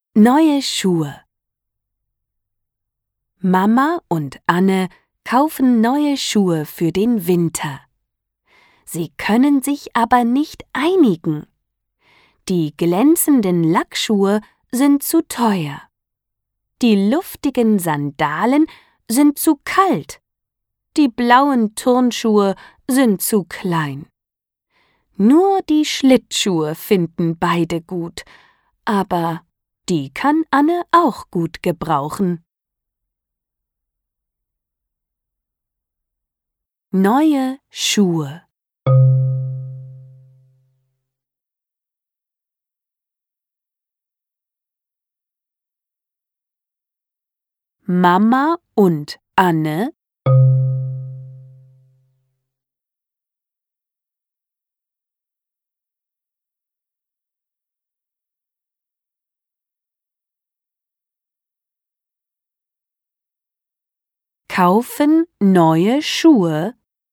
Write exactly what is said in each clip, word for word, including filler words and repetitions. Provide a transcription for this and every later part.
Neue Schuhe. Mama und Anne kaufen neue Schuhe für den Winter. Sie können sich aber nicht einigen. Die glänzenden Lackschuhe sind zu teuer. Die luftigen Sandalen sind zu kalt. Die blauen Turnschuhe sind zu klein. Nur die Schlittschuhe finden beide gut, aber die kann Anne auch gut gebrauchen. Neue Schuhe. Mama und Anne kaufen neue Schuhe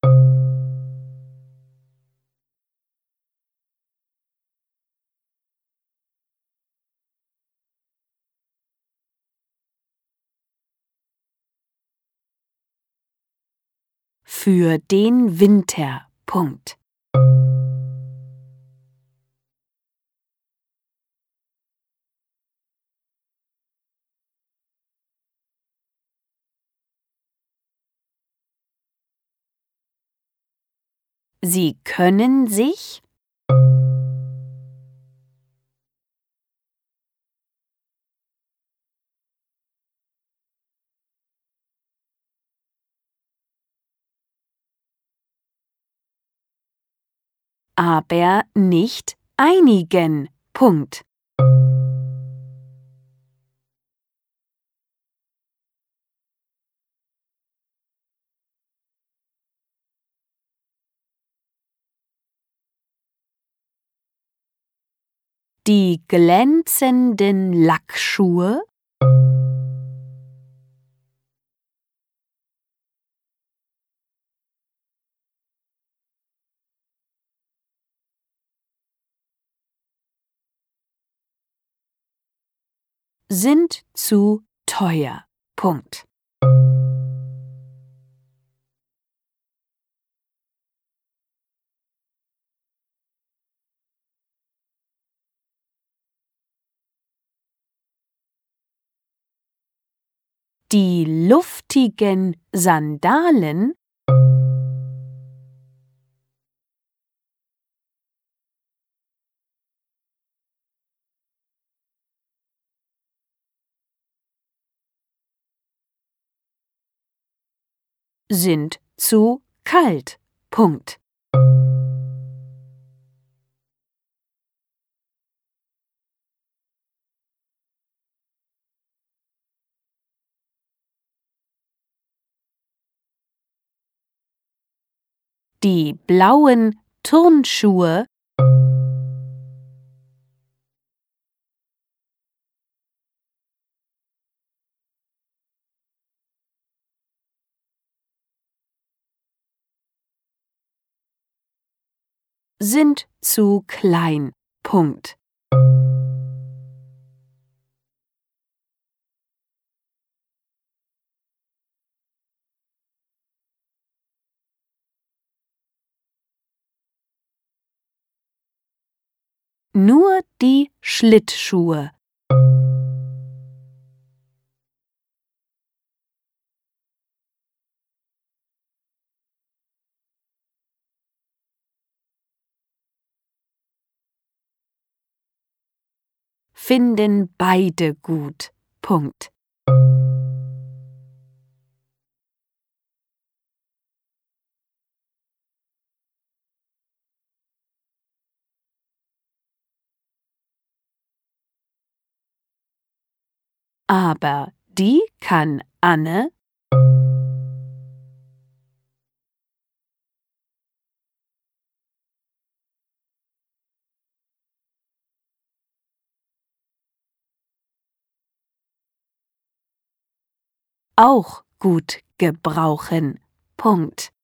für den Winter. Punkt. Sie können sich aber nicht einigen. Punkt. Die glänzenden Lackschuhe sind zu teuer. Punkt. Die luftigen Sandalen sind zu kalt. Punkt. Die blauen Turnschuhe sind zu klein. Punkt. Nur die Schlittschuhe finden beide gut. Punkt. Aber die kann Anne auch gut gebrauchen. Punkt.